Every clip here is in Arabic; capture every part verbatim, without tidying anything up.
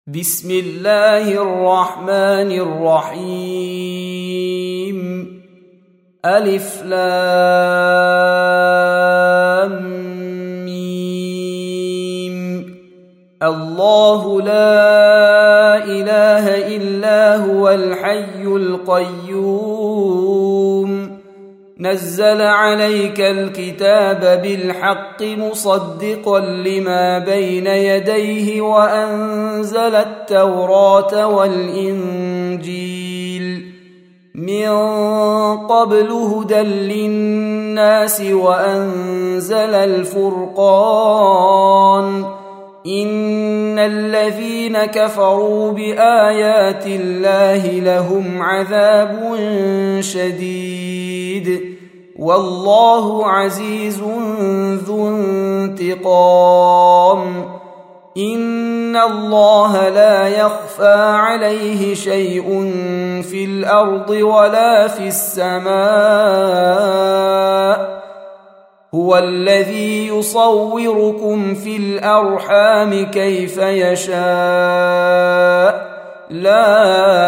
بسم الله الرحمن الرحيم. ألف لام ميم. الله لا إله إلا هو الحي القيوم نزل عليك الكتاب بالحق مصدقا لما بين يديه وأنزل التوراة والإنجيل من قبل هدى للناس وأنزل الفرقان إن الذين كفروا بآيات الله لهم عذاب شديد والله عزيز ذو انتقام. إن الله لا يخفى عليه شيء في الأرض ولا في السماء هو الذي يصوركم في الأرحام كيف يشاء لا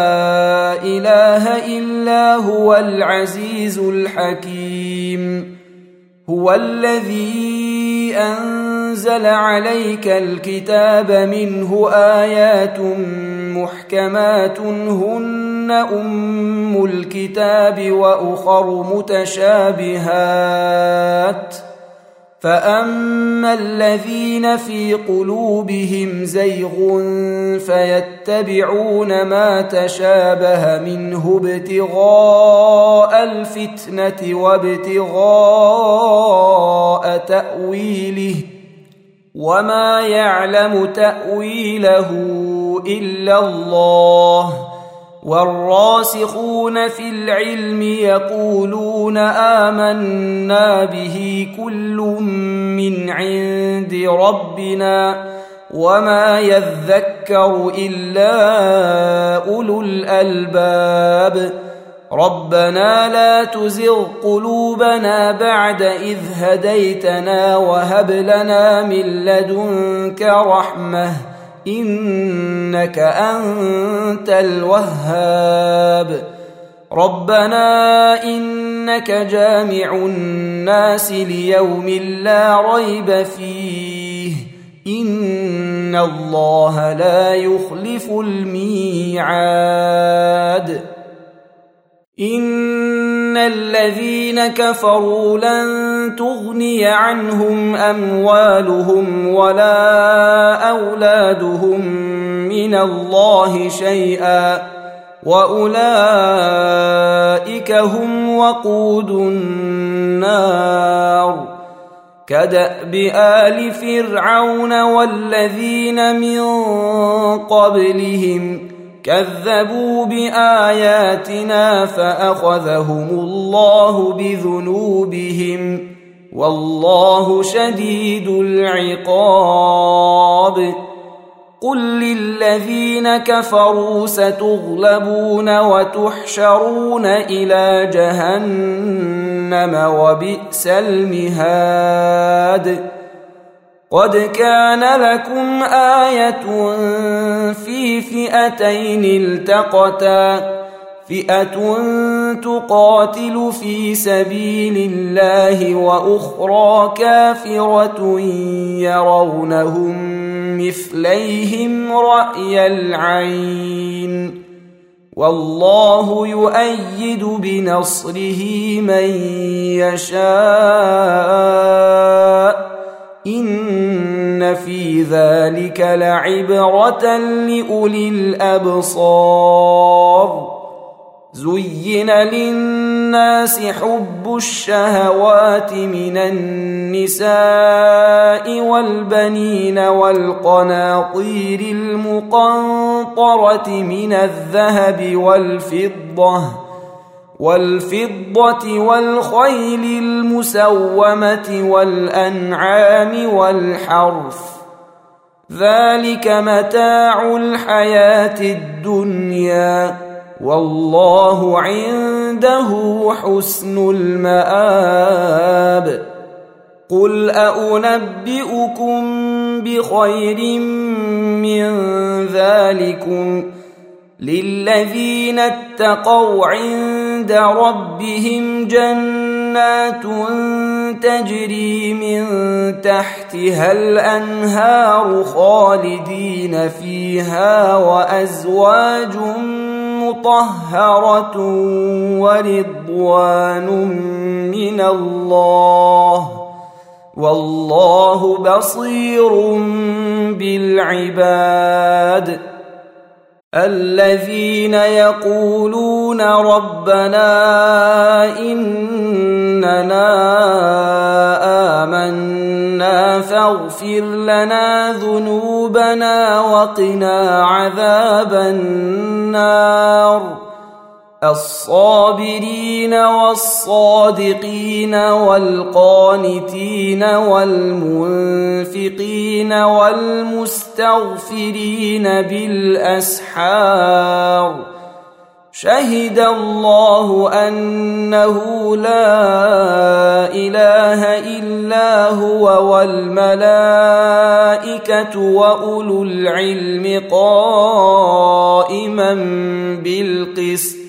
إله إلا هو العزيز الحكيم. هو الذي أنزل عليك الكتاب منه آيات محكمات هن أم الكتاب وأخر متشابهات فأما الذين في قلوبهم زيغ فيتبعون ما تشابه منه ابتغاء الفتنة وابتغاء تأويله وما يعلم تأويله إلا الله والراسخون في العلم يقولون آمنا به كل من عند ربنا وما يذكر إلا أولو الألباب. ربنا لا تزغ قلوبنا بعد إذ هديتنا وهب لنا من لدنك رحمة إنك أنت الوهاب. ربنا إنك جامع الناس ليوم لا ريب فيه إن الله لا يخلف الميعاد. إن الذين كفروا لن تغني عنهم أموالهم ولا أولادهم من الله شيئا وأولئك هم وقود النار. كدأب آل فرعون والذين من قبلهم كذبوا بآياتنا فأخذهم الله بذنوبهم والله شديد العقاب. قل للذين كفروا ستغلبون وتحشرون إلى جهنم وبئس المهاد. قد كان لكم آية في فئتين التقتا فئة تقاتل في سبيل الله وأخرى كافرة يرونهم مثليهم رأي العين والله يؤيد بنصره من يشاء إن في ذلك لعبرة لأولي الأبصار. زين للناس حب الشهوات من النساء والبنين والقناطير المقنطرة من الذهب والفضة والفضة والخيل المسومة والأنعام والحرث ذلك متاع الحياة الدنيا والله عنده حسن المآب. قل أنبئكم بخير من ذلكم للذين اتقوا عند ربهم جنات تجري من تحتها الأنهار خالدين فيها وأزواج مطهرة ورضوان من الله والله بصير بالعباد الذين يقولون ربنا إننا آمنا فاغفر لنا ذنوبنا وقنا عذاب النار الصابرين والصادقين والقانتين والمنفقين والمستغفرين بالأسحار شهد الله أنه لا إله إلا هو والملائكة وأولو العلم قائما بالقسط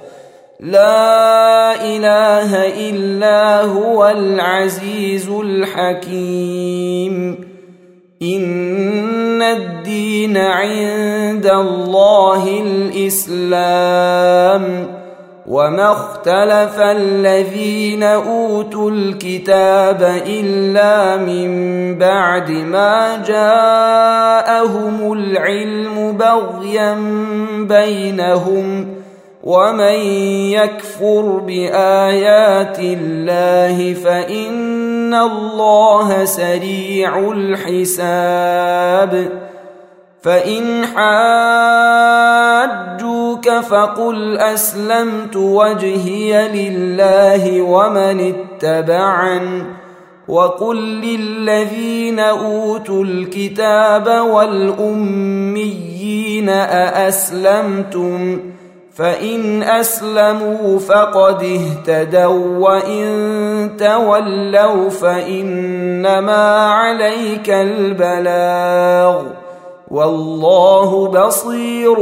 لا إله إلا هو العزيز الحكيم إن الدين عند الله الإسلام وما اختلف الذين أوتوا الكتاب إلا من بعد ما جاءهم العلم بغيا بينهم ومن يكفر بآيات الله فإن الله سريع الحساب فإن حاجوك فقل أسلمت وجهي لله ومن اتبعن وقل للذين أوتوا الكتاب والأميين أأسلمتم فإن أسلموا فقد اهتدوا وإن تولوا فإنما عليك البلاغ والله بصير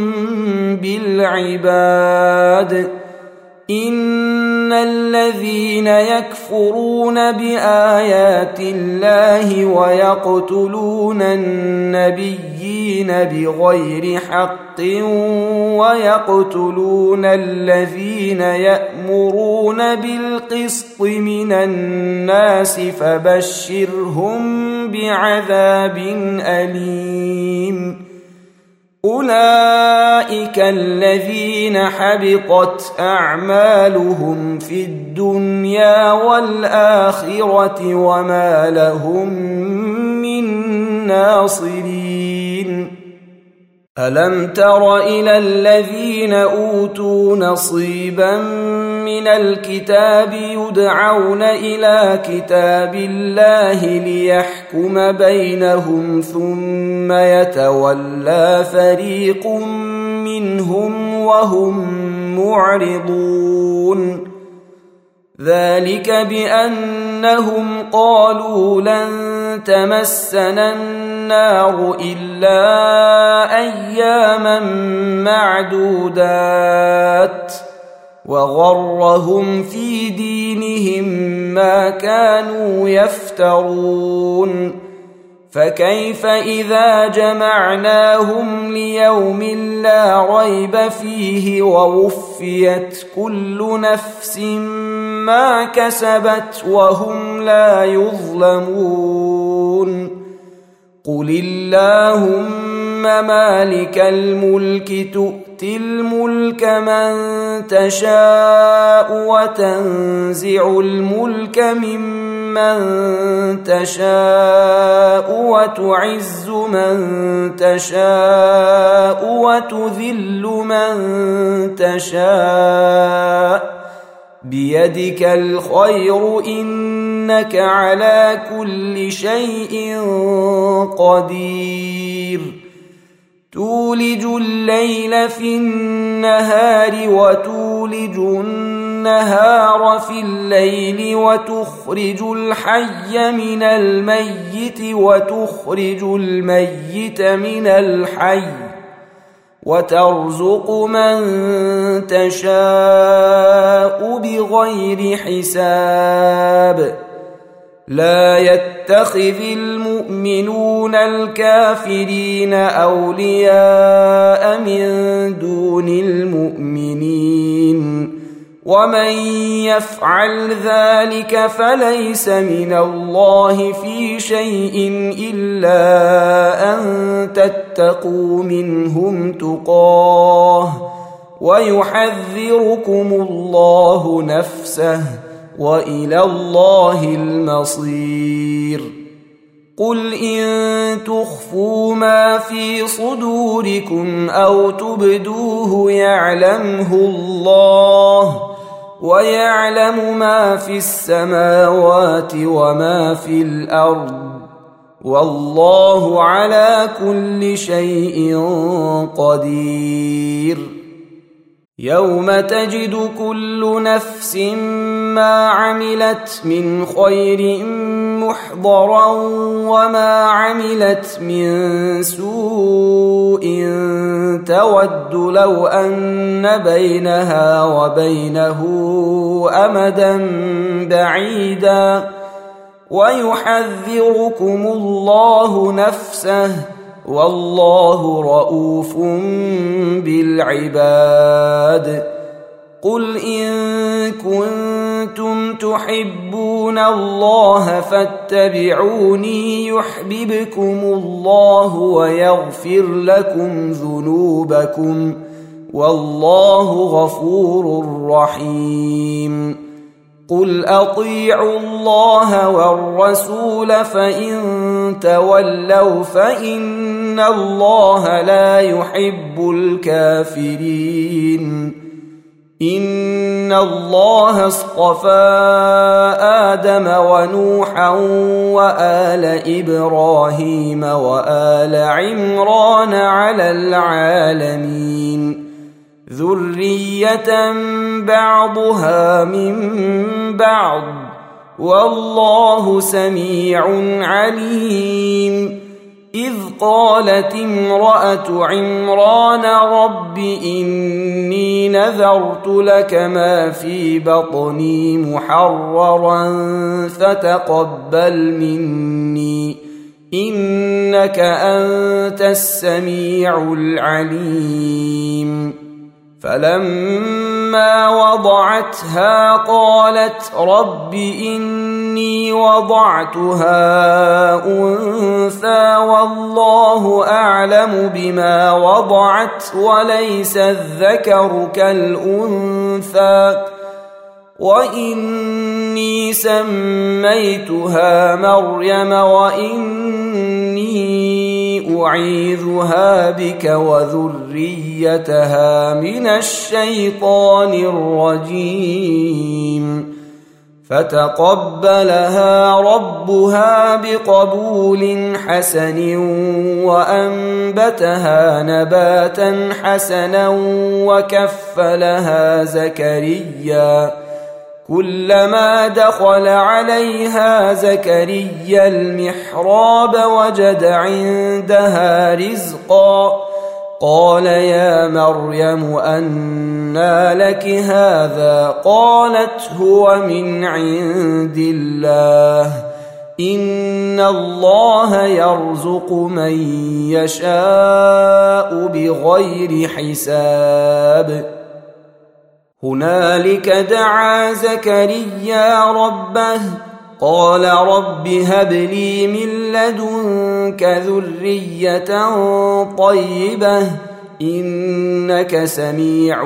بالعباد إن الذين يكفرون بآيات الله ويقتلون النبيين بغير حق ويقتلون الذين يأمرون بالقسط من الناس فبشرهم بعذاب أليم أولئك الذين حبطت أعمالهم في الدنيا والآخرة وما لهم من ناصرين ألم تر إلى الذين أوتوا نصيبا من الكتاب يدعون إلى كتاب الله ليحكم بينهم ثم يتولى فريق منهم وهم معرضون ذلك بأنهم قالوا لن تمسنا النار إلا أياما معدودات وغرهم في دينهم ما كانوا يفترون فكيف إذا جمعناهم ليوم لا ريب فيه ووفيت كل نفس ما كسبت وهم لا يظلمون قل اللهم مالك الملك تؤتي الملك من تشاء وتنزع الملك ممن تشاء وتعز من تشاء وتذل من تشاء بيدك الخير إنك على كل شيء قدير تولج الليل في النهار وتولج النهار النهار في الليل وتخرج الحي من الميت وتخرج الميت من الحي وترزق من تشاء بغير حساب لا يتخذ المؤمنون الكافرين أولياء من دون المؤمنين ومن يفعل ذلك فليس من الله في شيء إلا أن تتقوا منهم تقاه ويحذركم الله نفسه وإلى الله المصير قل إن تخفوا ما في صدوركم أو تبدوه يعلمه الله ويعلم ما في السماوات وما في الأرض والله على كل شيء قدير يوم تجد كل نفس ما عملت من خير محضرا وما عملت من سوء تود لو أن بينها وبينه أمدا بعيدا ويحذركم الله نفسه والله رؤوف بالعباد قل إن كنتم تحبون الله فاتبعوني يحببكم الله ويغفر لكم ذنوبكم والله غفور رحيم قل أطيعوا الله والرسول فإن تولوا فإن الله لا يحب الكافرين إن الله اصطفى آدم ونوحا وآل إبراهيم وآل عمران على العالمين ذرية بعضها من بعض والله سميع عليم إذ قالت امرأة عمران رب إني نذرت لك ما في بطني محررا فتقبل مني إنك أنت السميع العليم فلما وضعتها قالت رب إني وضعتها أنثى والله أعلم بما وضعت وليس الذكر كالأنثى وإني سميتها مريم وإني أعيذها بك وذريتها من الشيطان الرجيم فتقبلها ربها بقبول حسن وأنبتها نباتا حسنا وكفلها زكريا كلما دخل عليها زكريا المحراب وجد عندها رزقا قال يا مريم أنى لك هذا قالت هو من عند الله إن الله يرزق من يشاء بغير حساب هنالك دعا زكريا ربه قال رب هب لي من لدنك ذرية طيبة إنك سميع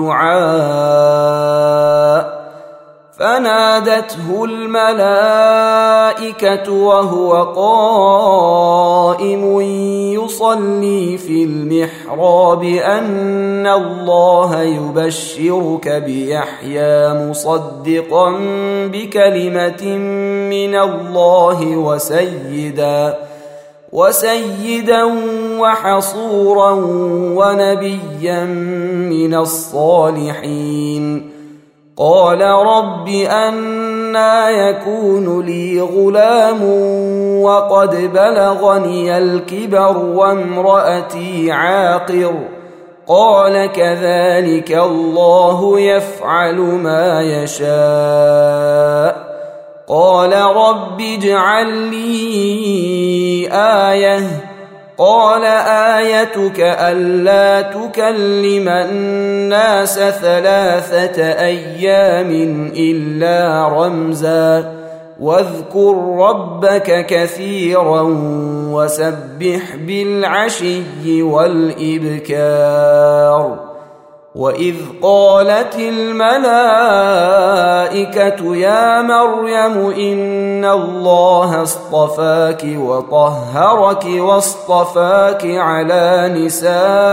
الدعاء فنادته الملائكة وهو قائم يصلي في المحراب أن الله يبشرك بيحيى مصدقا بكلمة من الله وسيدا وسيدا وحصورا ونبيا من الصالحين قال رب أنى يكون لي غلام وقد بلغني الكبر وامرأتي عاقر قال كذلك الله يفعل ما يشاء قال رب اجعل لي آية قال آيتك ألا تكلم الناس ثلاثة أيام إلا رمزا واذكر ربك كثيرا وسبح بالعشي والإبكار وإذ قالت الملائكة يا مريم إن الله اصطفاك وطهرك واصطفاك على نساء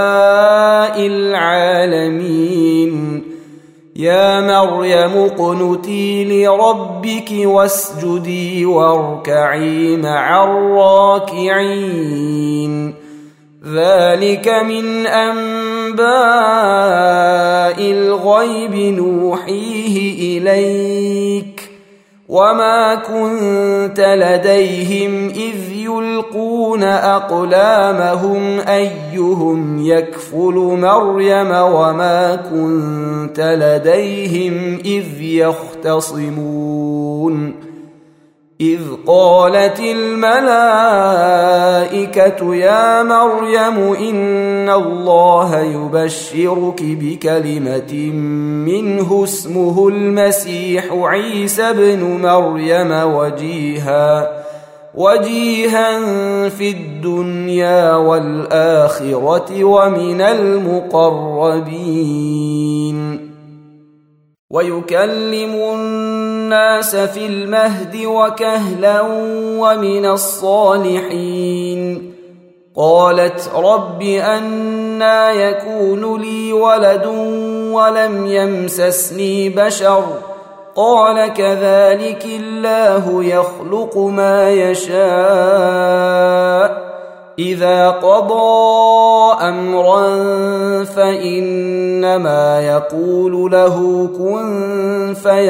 العالمين يا مريم اقنتي لربك واسجدي واركعي مع الراكعين ذلك من أنباء الغيب نوحيه إليك وما كنت لديهم إذ يلقون أقلامهم أيهم يكفل مريم وما كنت لديهم إذ يختصمون إذ قالت الملائكة يا مريم إن الله يبشرك بكلمة منه اسمه المسيح عيسى ابن مريم وجيها وجيها في الدنيا والآخرة ومن المقربين ويكلم الناس في المهد وكهلا ومن الصالحين قالت رب أنى يكون لي ولد ولم يمسسني بشر قال كذلك الله يخلق ما يشاء إذا قضى أمرا فإنما يقول له كن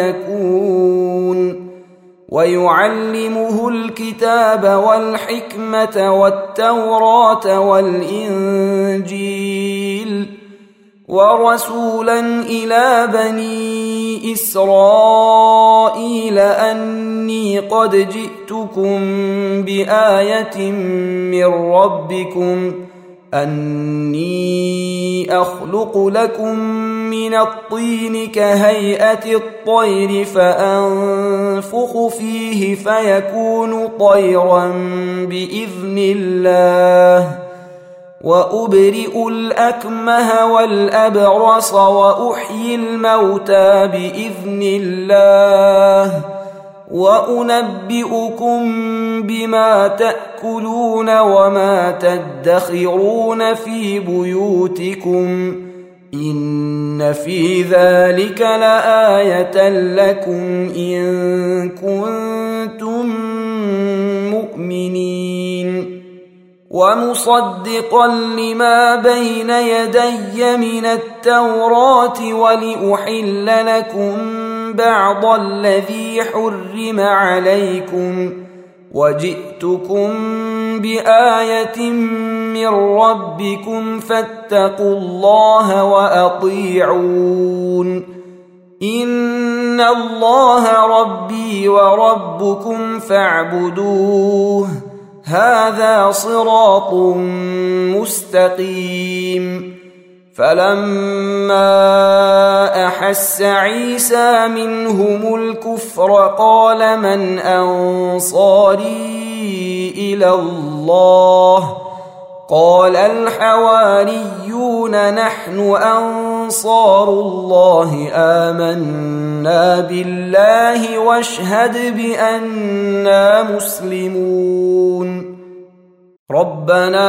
فيكون ويعلمه الكتاب والحكمة والتوراة والإنجيل ورسولا إلى بني إسرائيل أني قد جئتكم بآية من ربكم أني أخلق لكم من الطين كهيئة الطير فأنفخ فيه فيكون طيرا بإذن الله وأبرئ الأكمه والأبرص وأحيي الموتى بإذن الله وأنبئكم بما تأكلون وما تدخرون في بيوتكم إن في ذلك لآية لكم إن كنتم مؤمنين ومصدقا لما بين يدي من التوراة ولأحل لكم بعض الذي حرم عليكم وجئتكم بآية من ربكم فاتقوا الله وأطيعون إن الله ربي وربكم فاعبدوه هذا صراط مستقيم فلما أحس عيسى منهم الكفر قال من أنصاري إلى الله قال الحواريون نحن أنصار الله آمنا بالله واشهد بأننا مسلمون ربنا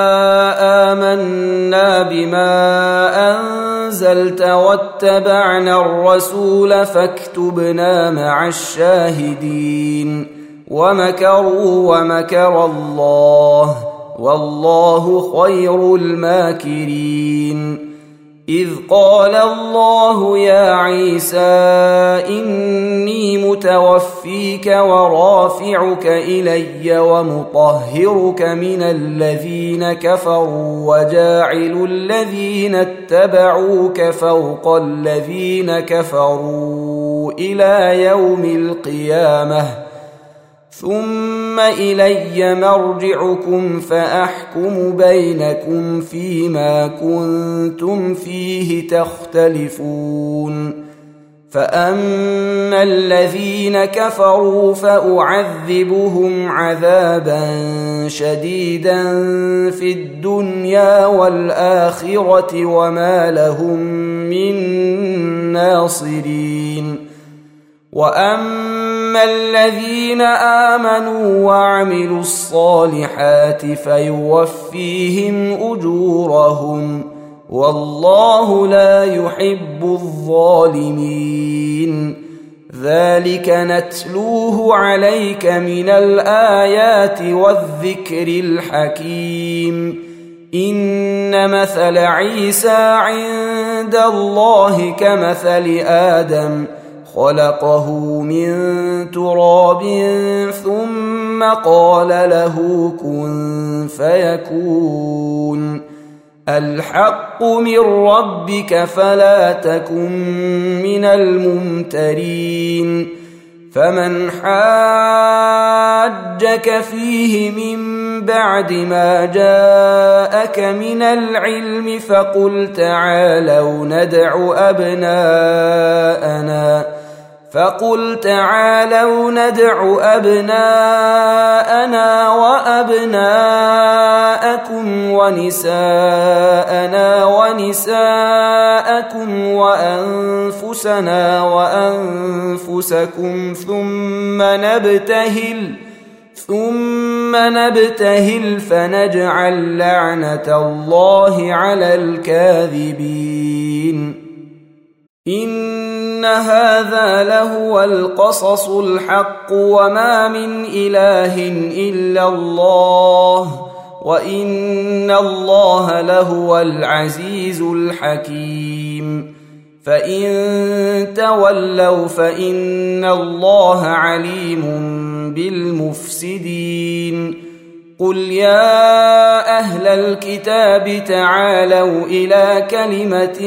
آمنا بما أنزلت واتبعنا الرسول فاكتبنا مع الشاهدين ومكروا ومكر الله والله خير الماكرين إذ قال الله يا عيسى إني متوفيك ورافعك إلي ومطهرك من الذين كفروا وجاعل الذين اتبعوك فوق الذين كفروا إلى يوم القيامة ثم إلي مرجعكم فأحكم بينكم فيما كنتم فيه تختلفون فأما الذين كفروا فأعذبهم عذابا شديدا في الدنيا والآخرة وما لهم من ناصرين وأما الذين آمنوا وعملوا الصالحات فيوفيهم أجورهم والله لا يحب الظالمين ذلك نتلوه عليك من الآيات والذكر الحكيم إن مثل عيسى عند الله كمثل آدم خلقه من تراب ثم قال له كن فيكون الحق من ربك فلا تكن من الممترين فمن حاجك فيه من بعد ما جاءك من العلم فقل تعالوا ندع أبناءنا فقل تعالوا ندع أبناءنا وأبناءكم ونساءنا ونساءكم وأنفسنا وأنفسكم ثم نبتهل ثم نبتهل فنجعل لعنة الله على الكاذبين إن هذا لهو القصص الحق وما من إله إلا الله وإن الله لهو العزيز الحكيم فإن تولوا فإن الله عليم بالمفسدين قل يا أهل الكتاب تعالوا إلى كلمة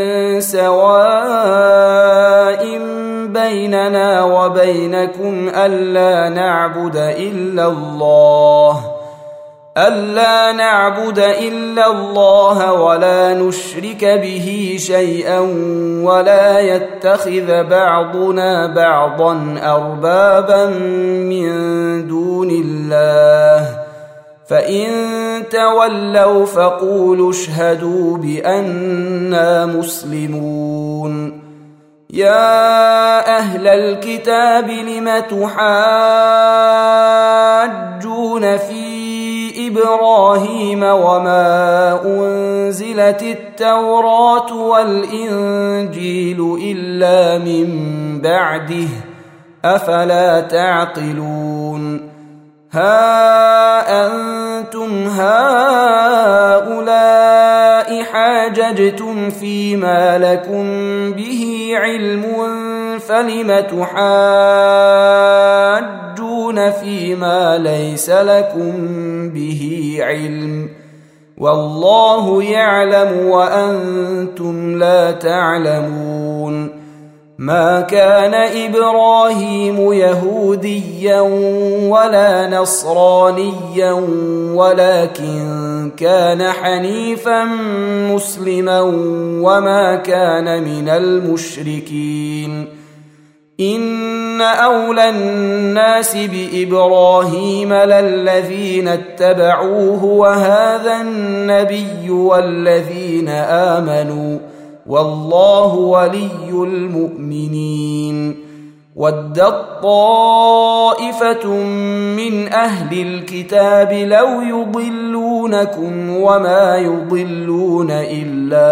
سواء بيننا وبينكم ألا نعبد إلا الله ألا نعبد إلا الله ولا نشرك به شيئا ولا يتخذ بعضنا بعضا أربابا من دون الله فإن تولوا فقولوا اشهدوا بأننا مسلمون يا أهل الكتاب لم تحاجون في إبراهيم وما أنزلت التوراة والإنجيل إلا من بعده أفلا تعقلون ها أنتم هؤلاء حاججتم فيما لكم به علم فلم تحاجون فيما ليس لكم به علم والله يعلم وأنتم لا تعلمون ما كان إبراهيم يهوديا ولا نصرانيا ولكن كان حنيفا مسلما وما كان من المشركين إن أولى الناس بإبراهيم للذين اتبعوه وهذا النبي والذين آمنوا والله ولي المؤمنين ودت طائفة من أهل الكتاب لو يضلونكم وما يضلون إلا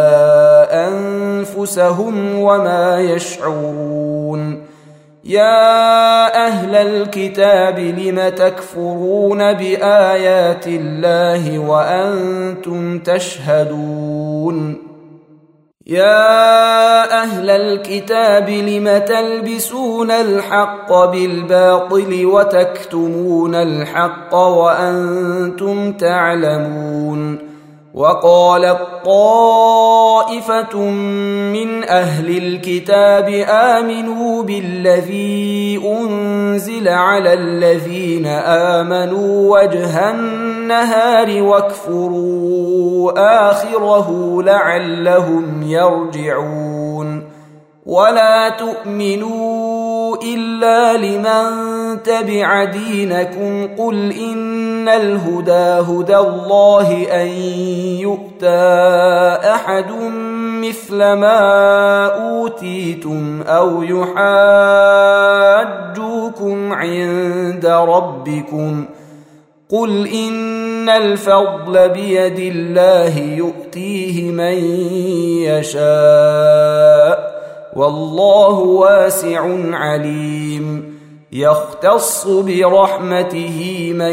أنفسهم وما يشعرون يا أهل الكتاب لم تكفرون بآيات الله وأنتم تشهدون يا أهل الكتاب لم تلبسون الحق بالباطل وتكتمون الحق وأنتم تعلمون وقالت طائفة من أهل الكتاب آمنوا بالذي أنزل على الذين آمنوا وجه النهار واكفروا آخره لعلهم يرجعون ولا تؤمنوا إلا لمن تبع دينكم قل إن الهدى هدى الله أن يؤتى أحد مثل ما أوتيتم أو يحاجوكم عند ربكم قل إن الفضل بيد الله يؤتيه من يشاء والله واسع عليم يختص برحمته من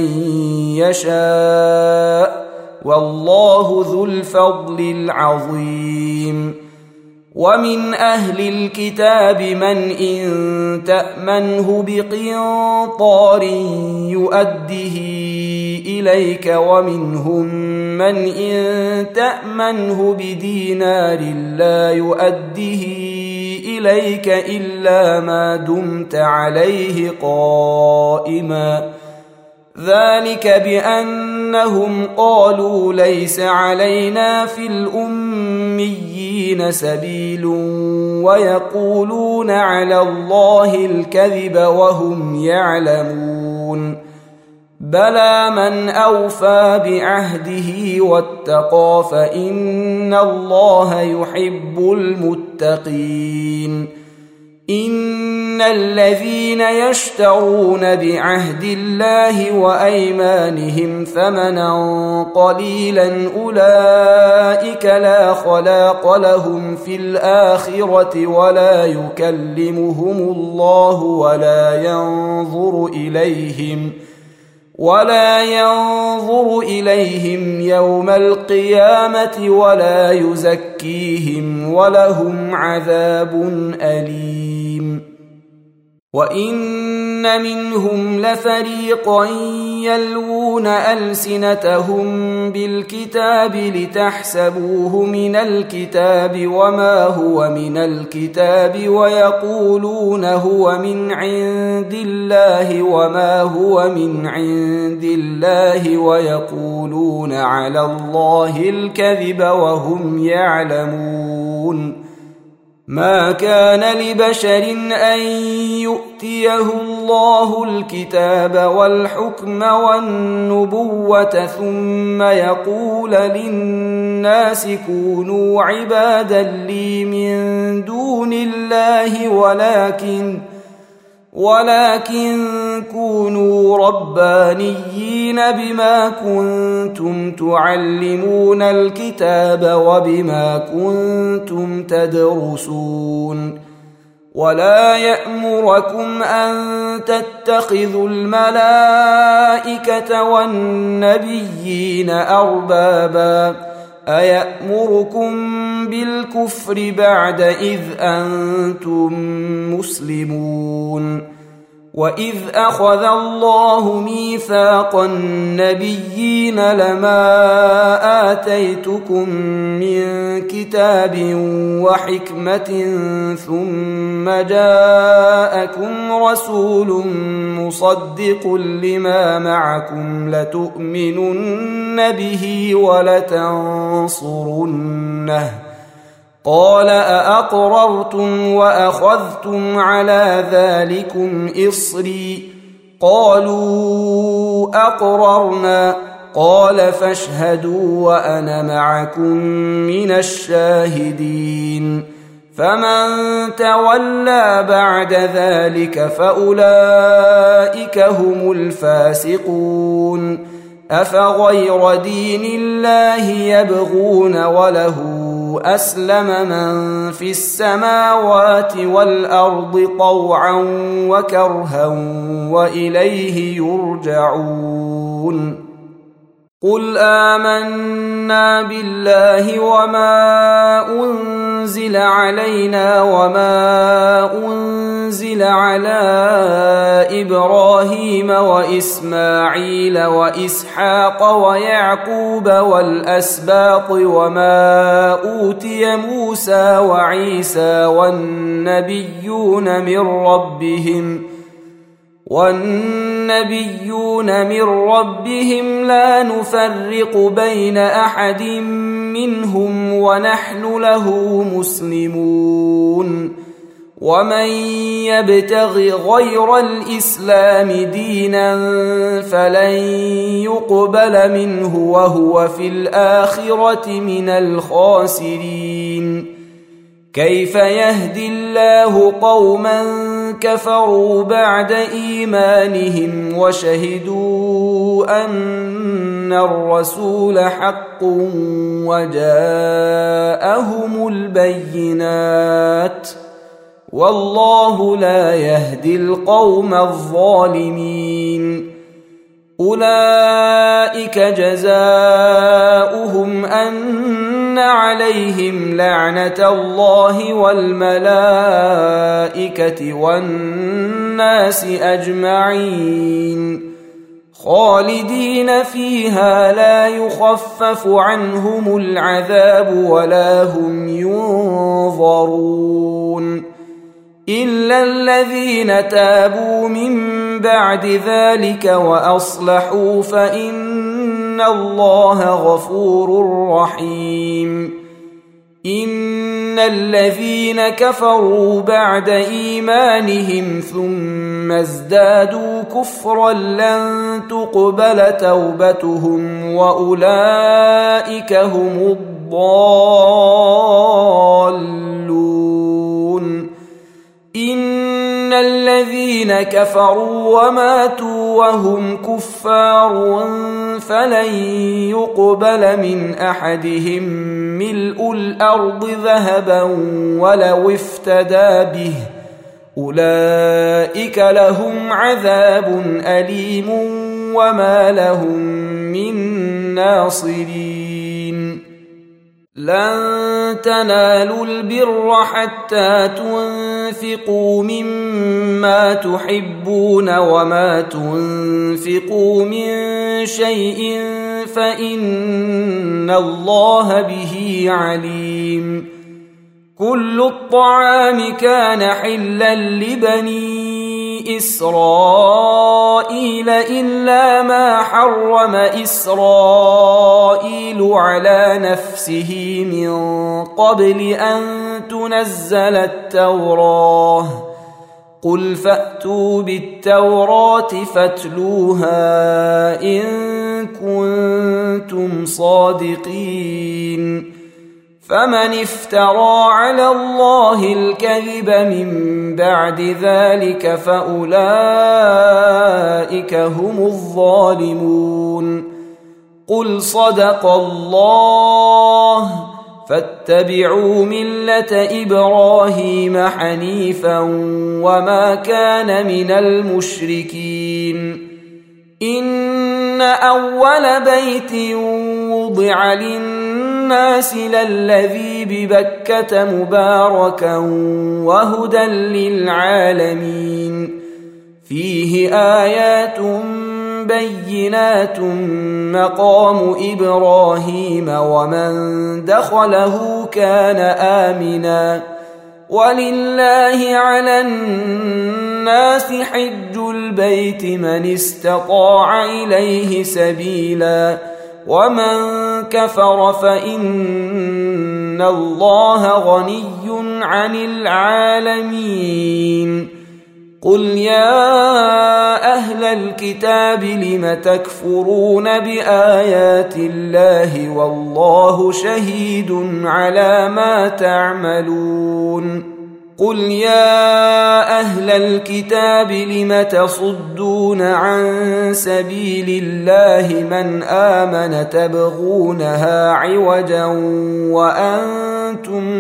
يشاء والله ذو الفضل العظيم ومن أهل الكتاب من إن تأمنه بقنطار يؤده إليك ومنهم من إن تأمنه بدينار لا يؤده إليك إلا ما دمت عليه قائما ذلك بأنهم قالوا ليس علينا في الأميين سبيل ويقولون على الله الكذب وهم يعلمون بلى من أوفى بعهده واتقى فإن الله يحب المتقين إن الذين يشترون بعهد الله وأيمانهم ثمنا قليلا أولئك لا خلاق لهم في الآخرة ولا يكلمهم الله ولا ينظر إليهم ولا ينظر إليهم يوم القيامة ولا يزكيهم ولهم عذاب أليم وإن منهم لفريقا يلوون ألسنتهم بالكتاب لتحسبوه من الكتاب وما هو من الكتاب ويقولون هو من عند الله وما هو من عند الله ويقولون على الله الكذب وهم يعلمون ما كان لبشر أن يؤتيه الله الكتاب والحكم والنبوة ثم يقول للناس كونوا عبادا لي من دون الله ولكن ولكن كونوا ربانيين بما كنتم تعلمون الكتاب وبما كنتم تدرسون ولا يأمركم أن تتخذوا الملائكة والنبيين أربابا أيأمركم بالكفر بعد إذ أنتم مسلمون وإذ أخذ الله ميثاق النبيين لما آتيتكم من كتاب وحكمة ثم جاءكم رسول مصدق لما معكم لتؤمنن به ولتنصرنه قال أأقررتم وأخذتم على ذلكم إصري قالوا أقررنا قال فاشهدوا وأنا معكم من الشاهدين فمن تولى بعد ذلك فأولئك هم الفاسقون أفغير دين الله يبغون وله أسلم من في السماوات والأرض طوعا وكرها وإليه يرجعون قل آمنا بالله وما أنزل أنزل علينا وما أنزل على إبراهيم وإسماعيل وإسحاق ويعقوب والأسباط وما أوتي موسى وعيسى والنبيون من ربهم والنبيون من ربهم لا نفرق بين أحد منهم ونحن له مسلمون ومن يبتغ غير الإسلام دينا فلن يقبل منه وهو في الآخرة من الخاسرين كيف يهدي الله قوما كفروا بعد إيمانهم وشهدوا أن الرسول حق وجاءهم البينات والله لا يهدي القوم الظالمين أولئك جزاؤهم أن عليهم لعنة الله والملائكة والناس أجمعين خالدين فيها لا يخفف عنهم العذاب ولا هم ينظرون إلا الذين تابوا من بعد ذلك وأصلحوا فإن الله غفور رحيم إن الذين كفروا بعد إيمانهم ثم ازدادوا كفرا لن تقبل توبتهم وأولئك هم الضالون إن الذين كفروا وماتوا وهم كفار فلن يقبل من أحدهم ملء الأرض ذهبا ولو افتدى به أولئك لهم عذاب أليم وما لهم من ناصرين لن تنالوا البر حتى تنفقوا مما تحبون وما تنفقوا من شيء فإن الله به عليم كل الطعام كان حلا لبني إسرائيل إلا ما حرم إسرائيل على نفسه من قبل أن تنزل التوراة قل فأتوا بالتوراة فاتلوها إن كنتم صادقين فمن افترى على الله الكذب من بعد ذلك فأولئك هم الظالمون قل صدق الله فاتبعوا ملة إبراهيم حنيفا وما كان من المشركين إن أول بيت وضع للناس للذي ببكة مباركا وهدى للعالمين فيه آيات بينات مقام إبراهيم ومن دخله كان آمنا ولله على الناس حج البيت من استطاع إليه سبيلا ومن كفر فإن الله غني عن العالمين قل يا أهل الكتاب لم تكفرون بآيات الله والله شهيد على ما تعملون قل يا أهل الكتاب لم تصدون عن سبيل الله من آمن تبغونها عوجا وأنتم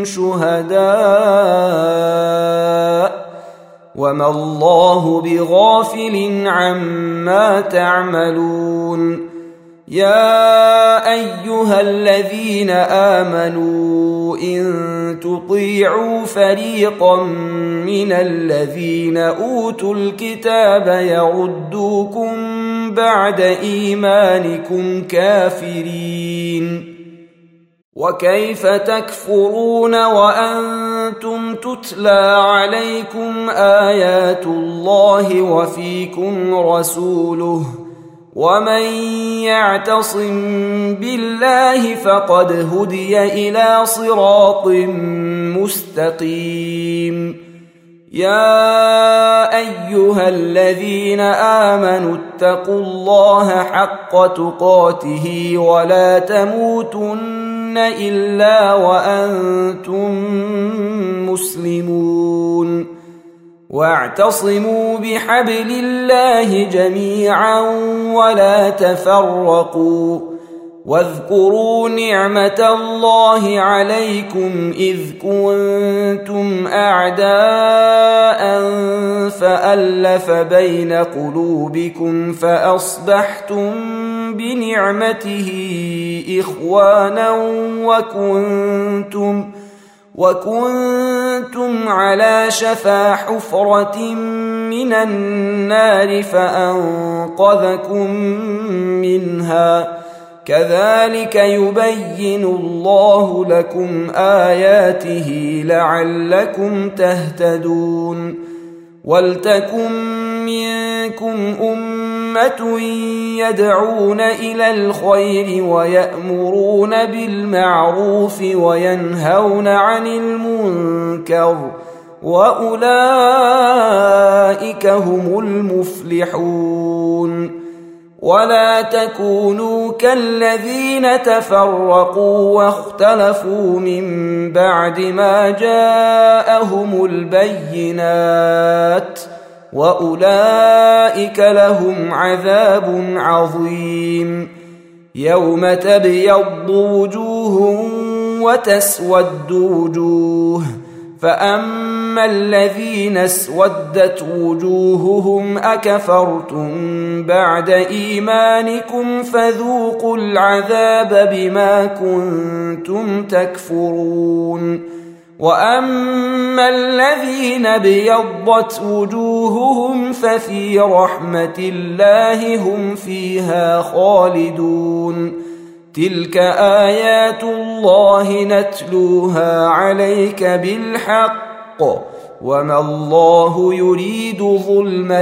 شهداء وما الله بغافل عما تعملون يا أيها الذين آمنوا إن تطيعوا فريقا من الذين أوتوا الكتاب يردوكم بعد إيمانكم كافرين وكيف تكفرون وأنتم تتلى عليكم آيات الله وفيكم رسوله ومن يعتصم بالله فقد هدي إلى صراط مستقيم يا أيها الذين آمنوا اتقوا الله حق تقاته ولا تموتن إلا وأنتم مسلمون واعتصموا بحبل الله جميعا ولا تفرقوا واذكروا نعمة الله عليكم إذ كنتم أعداء فألف بين قلوبكم فأصبحتم بنعمته إخوانا وكنتم وكنتم على شفا حفرة من النار فأنقذكم منها كذلك يبين الله لكم آياته لعلكم تهتدون ولتكن منكم أمة يدعون إلى الخير ويأمرون بالمعروف وينهون عن المنكر وأولئك هم المفلحون ولا تكونوا كالذين تفرقوا واختلفوا من بعد ما جاءهم البينات وأولئك لهم عذاب عظيم يوم تبيض وجوه وتسود وجوه فأما الذين اسودت وجوههم أكفرتم بعد إيمانكم فذوقوا العذاب بما كنتم تكفرون وأما الذين بيضت وجوههم ففي رحمة الله هم فيها خالدون تلك آيات الله نتلوها عليك بالحق وما الله يريد ظلما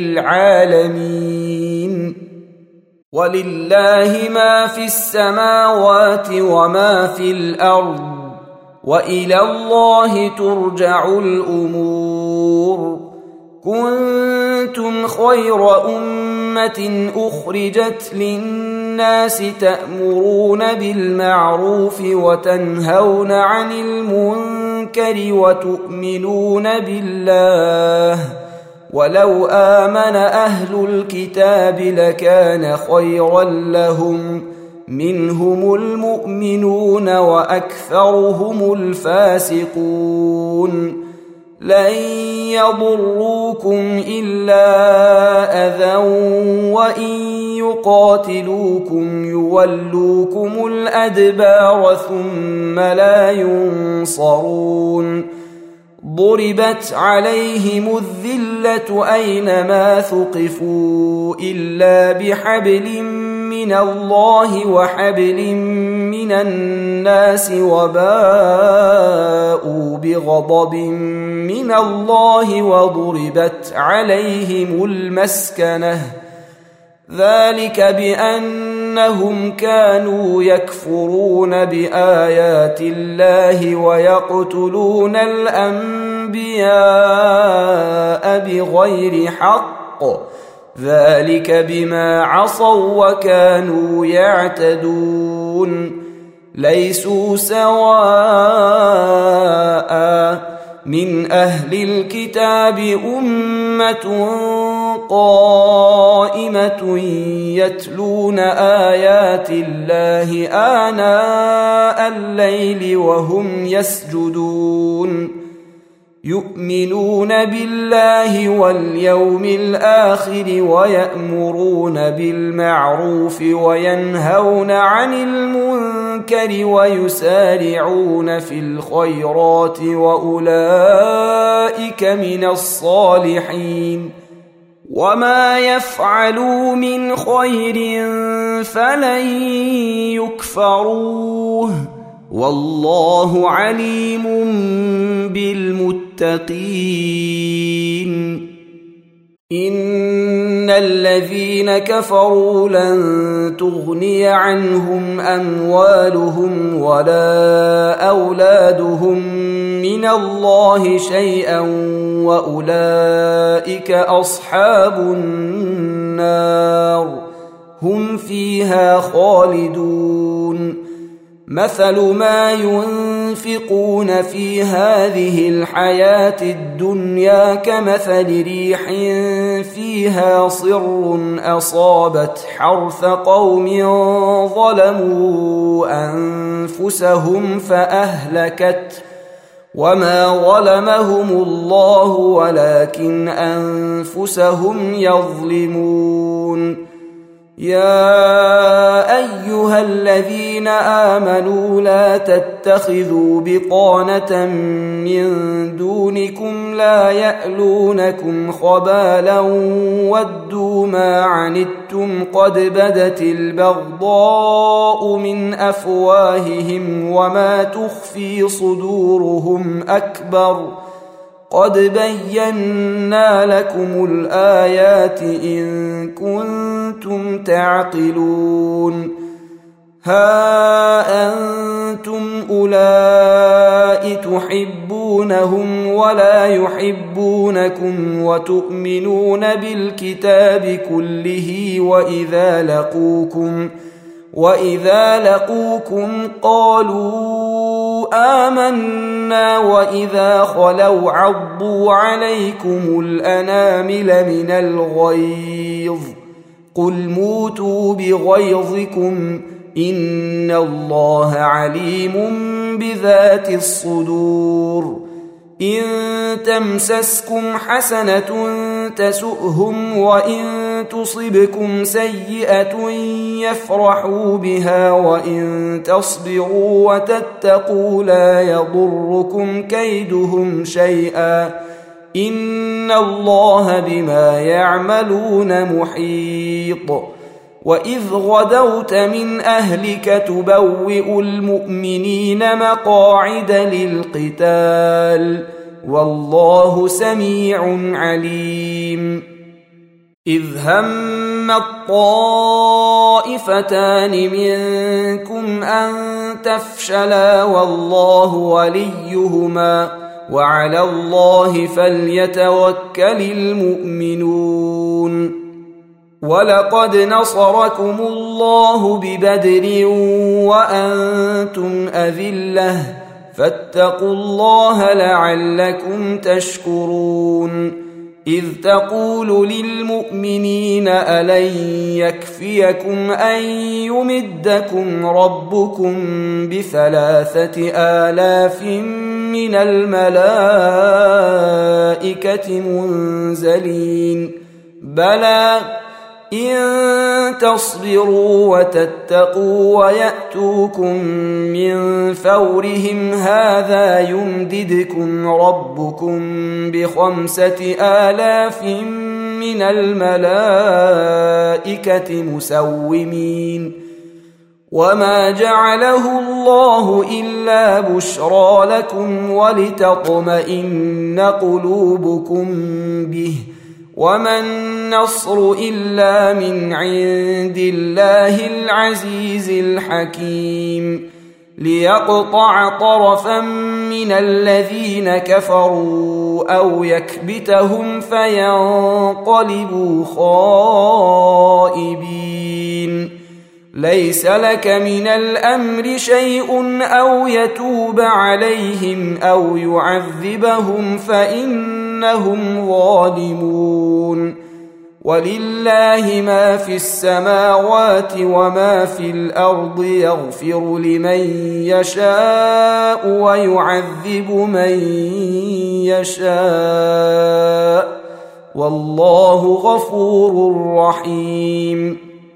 للعالمين ولله ما في السماوات وما في الأرض وإلى الله ترجع الأمور كنتم خير أمة أخرجت للناس تأمرون بالمعروف وتنهون عن المنكر وتؤمنون بالله ولو آمن أهل الكتاب لكان خيرا لهم منهم المؤمنون وأكثرهم الفاسقون لن يضروكم إلا أذى وإن يقاتلوكم يولوكم الأدبار ثم لا ينصرون ضربت عليهم الذلة أينما ثقفوا إلا بحبل من الله وحبل من الناس وباءوا بغضب من الله وضربت عليهم المسكنة ذلك بأنهم كانوا يكفرون بآيات الله ويقتلون الأنبياء بغير حق ذلك بما عصوا وكانوا يعتدون ليسوا سواء من أهل الكتاب أمة قائمة يتلون آيات الله آناء الليل وهم يسجدون يؤمنون بالله واليوم الآخر ويأمرون بالمعروف وينهون عن المنكر ويسارعون في الخيرات وأولئك من الصالحين وما يفعلوا من خير فلن يكفروه والله عليم بالمتقين. إن الذين كفروا لن تغني عنهم أموالهم ولا أولادهم من الله شيئا وأولئك أصحاب النار هم فيها خالدون. مثل ما ينفقون في هذه الحياة الدنيا كمثل ريح فيها صر أصابت حرث قوم ظلموا أنفسهم فأهلكت وما ظلمهم الله ولكن أنفسهم يظلمون. يا أيها الذين آمنوا لا تتخذوا بطانة من دونكم لا يألونكم خبالا ودوا ما عنتم قد بدت البغضاء من أفواههم وما تخفي صدورهم أكبر قد بينا لكم الآيات إن كنتم تعقلون. ها أنتم أولئك تحبونهم ولا يحبونكم وتؤمنون بالكتاب كله وإذا لقوكم وإذا لقوكم قالوا آمنا وإذا خلوا عضوا عليكم الأنامل من الغيظ قل موتوا بغيظكم إن الله عليم بذات الصدور. إن تمسسكم حسنة تسؤهم وإن تصبكم سيئة يفرحوا بها وإن تصبروا وتتقوا لا يضركم كيدهم شيئا إن الله بما يعملون محيط. وإذ غدوت من أهلك تبوئ المؤمنين مقاعد للقتال والله سميع عليم. إذ هم الطائفتان منكم أن تفشلا والله وليهما وعلى الله فليتوكل المؤمنون. ولقد نصركم الله ببدر وأنتم أذلة فاتقوا الله لعلكم تشكرون. إذ تقول للمؤمنين ألن يكفيكم أن يمدكم ربكم بثلاثة آلاف من الملائكة منزلين بلى إن تصبروا وتتقوا ويأتوكم من فورهم هذا يمددكم ربكم بخمسة آلاف من الملائكة مسومين. وما جعله الله إلا بشرى لكم ولتطمئن قلوبكم به وما النصر إلا من عند الله العزيز الحكيم. ليقطع طرفا من الذين كفروا أو يكبتهم فينقلبوا خائبين. ليس لك من الأمر شيء أو يتوب عليهم أو يعذبهم فإنهم ظالمون. ولله ما في السماوات وما في الأرض يغفر لمن يشاء ويعذب من يشاء والله غفور رحيم.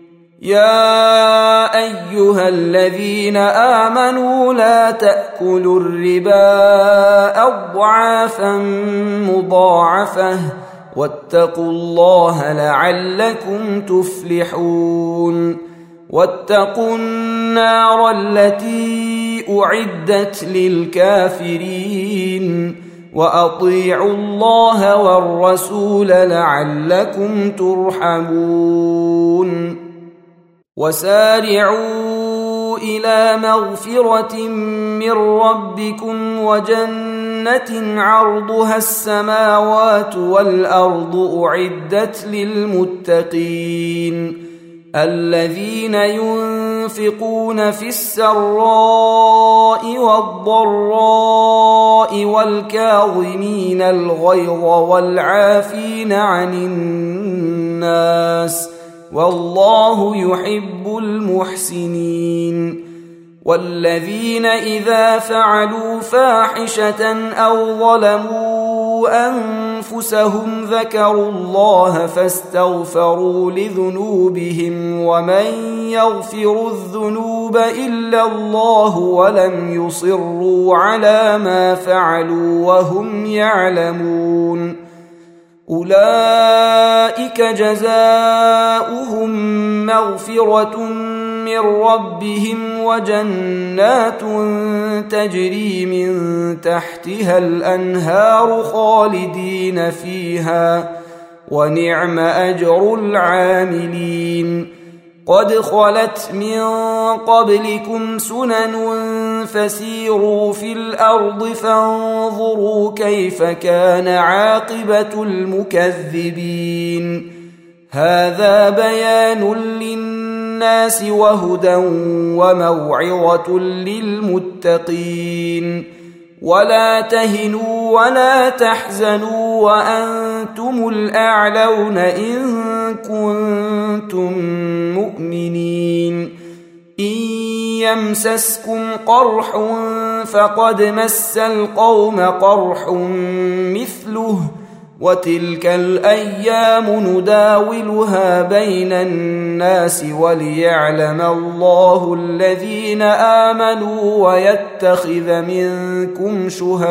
يا أيها الذين آمنوا لا تأكلوا الربا أضعافا مضاعفة واتقوا الله لعلكم تفلحون. واتقوا النار التي أعدت للكافرين وأطيعوا الله والرسول لعلكم ترحمون. وسارعوا إلى مغفرة من ربكم وجنة عرضها السماوات والأرض أعدت للمتقين الذين ينفقون في السراء والضراء والكاظمين الغيظ والعافين عن الناس والله يحب المحسنين. والذين إذا فعلوا فاحشة أو ظلموا أنفسهم ذكروا الله فاستغفروا لذنوبهم ومن يغفر الذنوب إلا الله ولم يصروا على ما فعلوا وهم يعلمون أولئك جزاؤهم مغفرة من ربهم وجنات تجري من تحتها الأنهار خالدين فيها ونعم أجر العاملين. قد خلت من قبلكم سنن فسيروا في الأرض فانظروا كيف كان عاقبة المكذبين. هذا بيان للناس وهدى وموعظة للمتقين. ولا تهنوا ولا تحزنوا وأنتم الأعلون إن كنتم مؤمنين. إن يمسسكم قرح فقد مس القوم قرح مثله وتلك الأيام نداولها بين الناس وليعلم الله الذين آمنوا ويتخذ منكم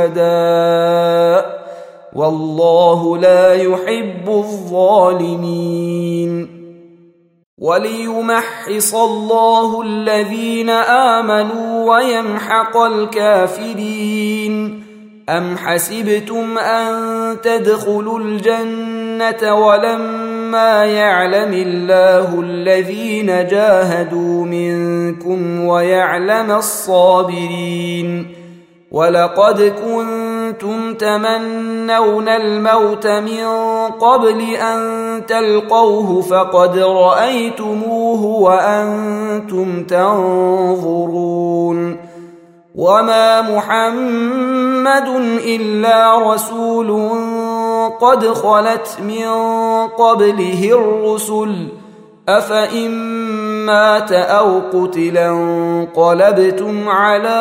شهداء والله لا يحب الظالمين. وليمحص الله الذين آمنوا ويمحق الكافرين. أم حسبتم أن تدخلوا الجنة ولما يعلم الله الذين جاهدوا منكم ويعلم الصابرين. ولقد كنتم تمنون الموت من قبل أن تلقوه فقد رأيتموه وأنتم تنظرون. وما محمد إلا رسول قد خلت من قبله الرسل أفإن مات أو قتلا انقلبتم على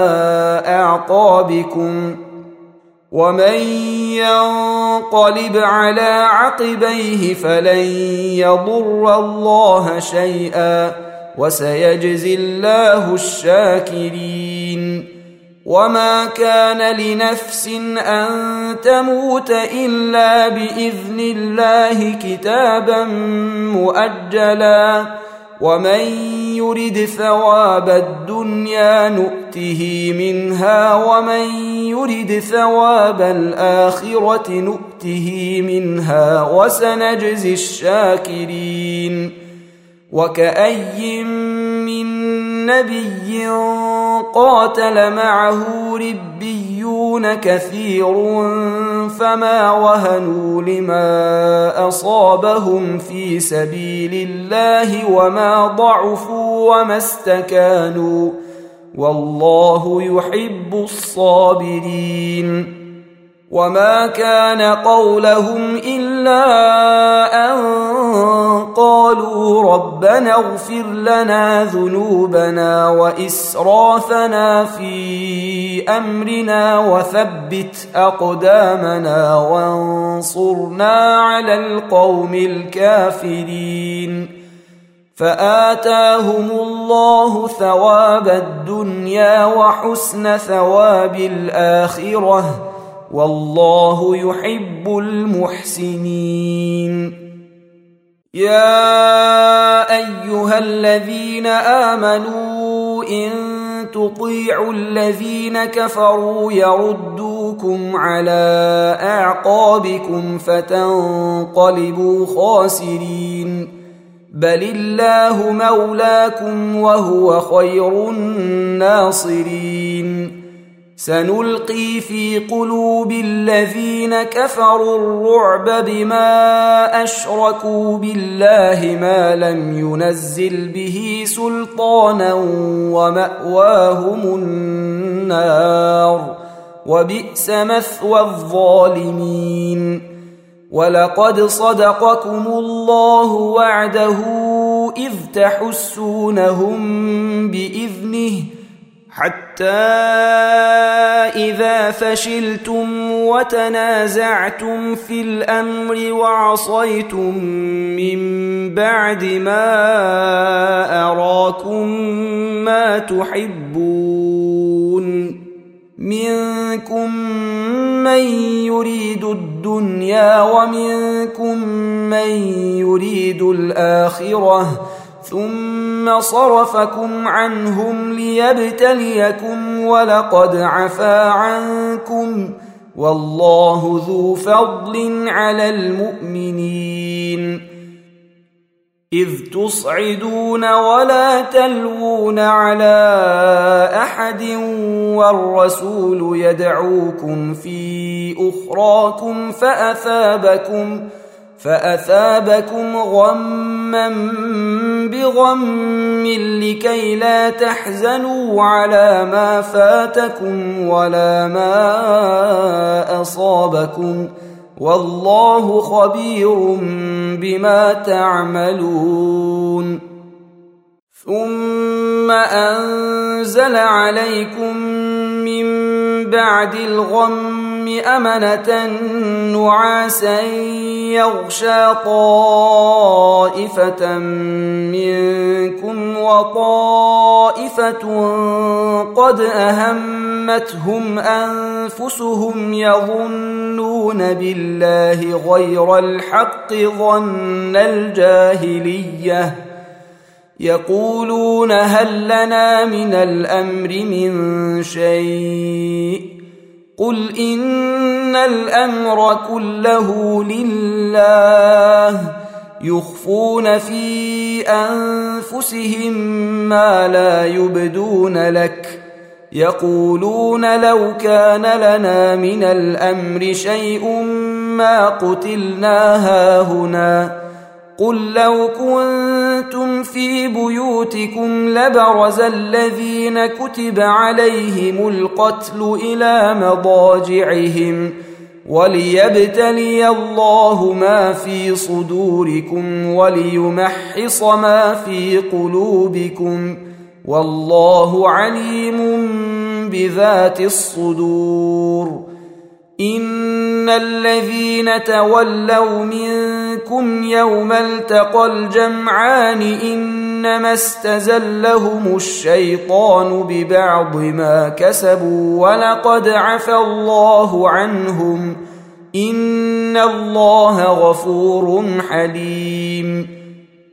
أعقابكم ومن ينقلب على عقبيه فلن يضر الله شيئا وسيجزي الله الشاكرين. وما كان لنفس أن تموت إلا بإذن الله كتابا مؤجلا ومن يرد ثواب الدنيا نؤته منها ومن يرد ثواب الآخرة نؤته منها وسنجزي الشاكرين. وكأي من نبي قاتل معه ربيون كثير فما وهنوا لما أصابهم في سبيل الله وما ضعفوا وما استكانوا والله يحب الصابرين. وما كان قولهم إلا أن قالوا ربنا اغفر لنا ذنوبنا وإسرافنا في أمرنا وثبت أقدامنا وانصرنا على القوم الكافرين فآتاهم الله ثواب الدنيا وحسن ثواب الآخرة والله يحب المحسنين. يا أيها الذين آمنوا إن تطيعوا الذين كفروا يردوكم على أعقابكم فتنقلبوا خاسرين بل الله مولاكم وهو خير الناصرين. سنلقي في قلوب الذين كفروا الرعب بما أشركوا بالله ما لم ينزل به سلطانا ومأواهم النار وبئس مثوى الظالمين. ولقد صدقكم الله وعده إذ تحسونهم بإذنه حتى إذا فشلتم وتنازعتم في الأمر وعصيتم من بعد ما أراكم ما تحبون منكم من يريد الدنيا ومنكم من يريد الآخرة ثم صرفكم عنهم ليبتليكم ولقد عفا عنكم والله ذو فضل على المؤمنين. إذ تصعدون ولا تلوون على أحد والرسول يدعوكم في أخراكم فأثابكم فأثابكم غما بغم لكي لا تحزنوا على ما فاتكم ولا ما أصابكم والله خبير بما تعملون. ثم أنزل عليكم من بعد الغم أمنة نعاسا يغشى طائفة منكم وطائفة قد أهمتهم أنفسهم يظنون بالله غير الحق ظن الجاهلية يقولون هل لنا من الأمر من شيء قل إن الأمر كله لله يخفون في أنفسهم ما لا يبدون لك يقولون لو كان لنا من الأمر شيء ما قتلنا هاهنا قل لو كنتم في بيوتكم لبرز الذين كتب عليهم القتل إلى مضاجعهم وليبتلي الله ما في صدوركم وليمحص ما في قلوبكم والله عليم بذات الصدور. إن الذين تولوا منكم يوم التقى الجمعان إنما استزلهم الشيطان ببعض ما كسبوا ولقد عفى الله عنهم إن الله غفور حليم.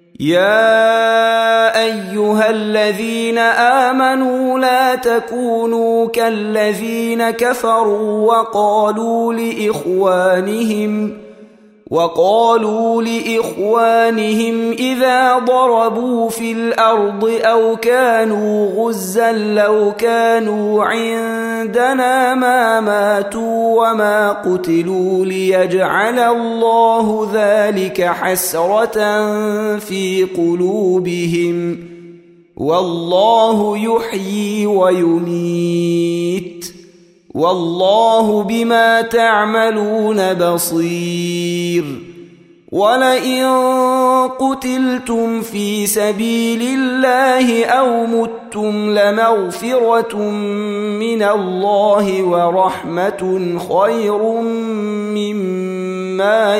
يا أيها الذين آمنوا لا تكونوا كالذين كفروا وقالوا لإخوانهم وقالوا لإخوانهم إذا ضربوا في الأرض أو كانوا غزا لو كانوا عندنا ما ماتوا وما قتلوا ليجعل الله ذلك حسرة في قلوبهم والله يحيي ويميت والله بما تعملون بصير. ولئن قتلتم في سبيل الله أو متم لمغفرة من الله ورحمة خير مما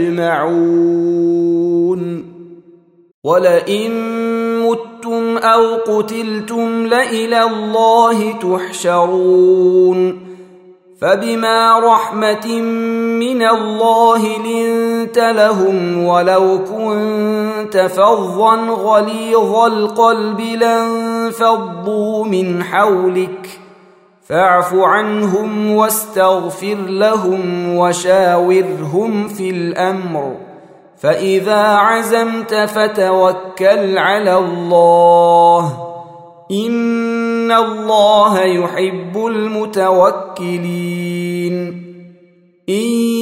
يجمعون ولئن متم أو قتلتم لإلى الله تحشرون فبما رحمة من الله لنت لهم ولو كنت فظا غليظ القلب لانفضوا من حولك فاعف عنهم واستغفر لهم وشاورهم في الأمر فإذا عزمت فتوكل على الله إن الله يحب المتوكلين إن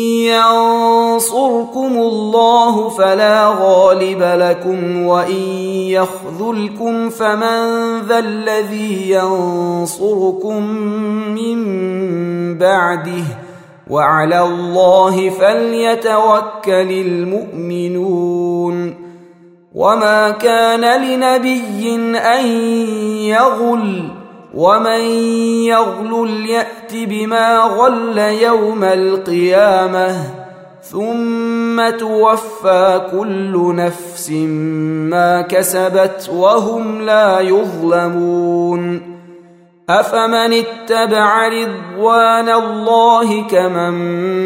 ينصركم الله فلا غالب لكم وإن يخذلكم فمن ذا الذي ينصركم من بعده وعلى الله فليتوكل المؤمنون وما كان لنبي أن يغل ومن يغلل يأت بما غل يوم القيامة ثم توفى كل نفس ما كسبت وهم لا يظلمون أفمن اتبع رضوان الله كمن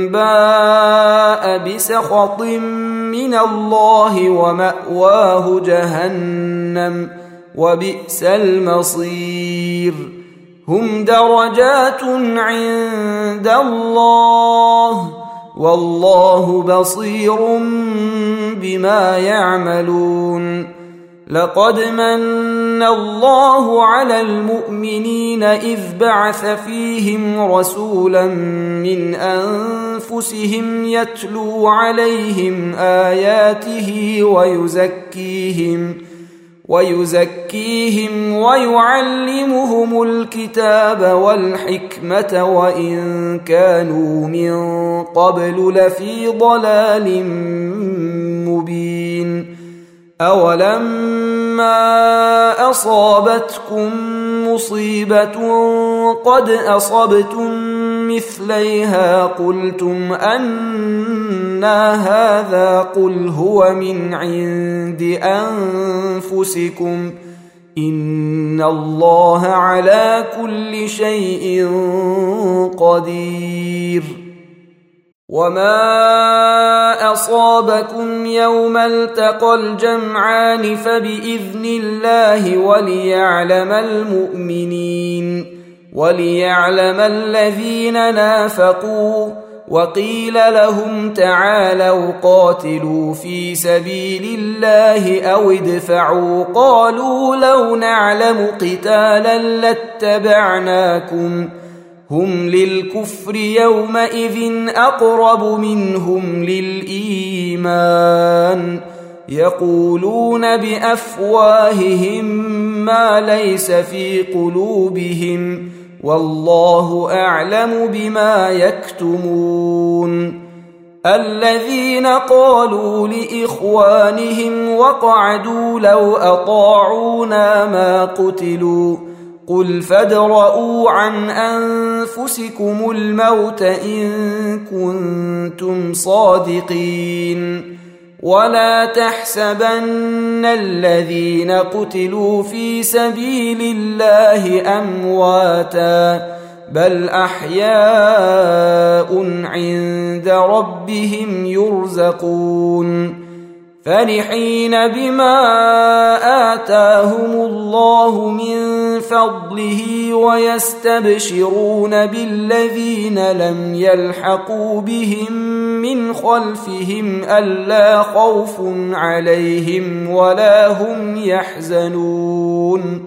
باء بسخط من الله ومأواه جهنم وبئس المصير هم درجات عند الله والله بصير بما يعملون لقد من الله على المؤمنين إذ بعث فيهم رسولا من أنفسهم يتلو عليهم آياته ويزكيهم ويزكيهم ويعلمهم الكتاب والحكمة وإن كانوا من قبل لفي ضلال مبين أولما أصابتكم مصيبة قد أصبتم مثليها قلتم أنى هذا قل هو من عند أنفسكم إن الله على كل شيء قدير وما أصابكم يوم التقى الجمعان فبإذن الله وليعلم المؤمنين وليعلم الذين نافقوا وقيل لهم تعالوا قاتلوا في سبيل الله أو ادفعوا قالوا لو نعلم قتالا لاتبعناكم هم للكفر يومئذ أقرب منهم للإيمان يقولون بأفواههم ما ليس في قلوبهم والله أعلم بما يكتمون الذين قالوا لإخوانهم وقعدوا لو أطاعونا ما قتلوا قل فادرءوا عن أنفسكم الموت إن كنتم صادقين ولا تحسبن الذين قتلوا في سبيل الله أمواتا بل أحياء عند ربهم يرزقون فرحين بما آتاهم الله من فضله ويستبشرون بالذين لم يلحقوا بهم من خلفهم ألا خوف عليهم ولا هم يحزنون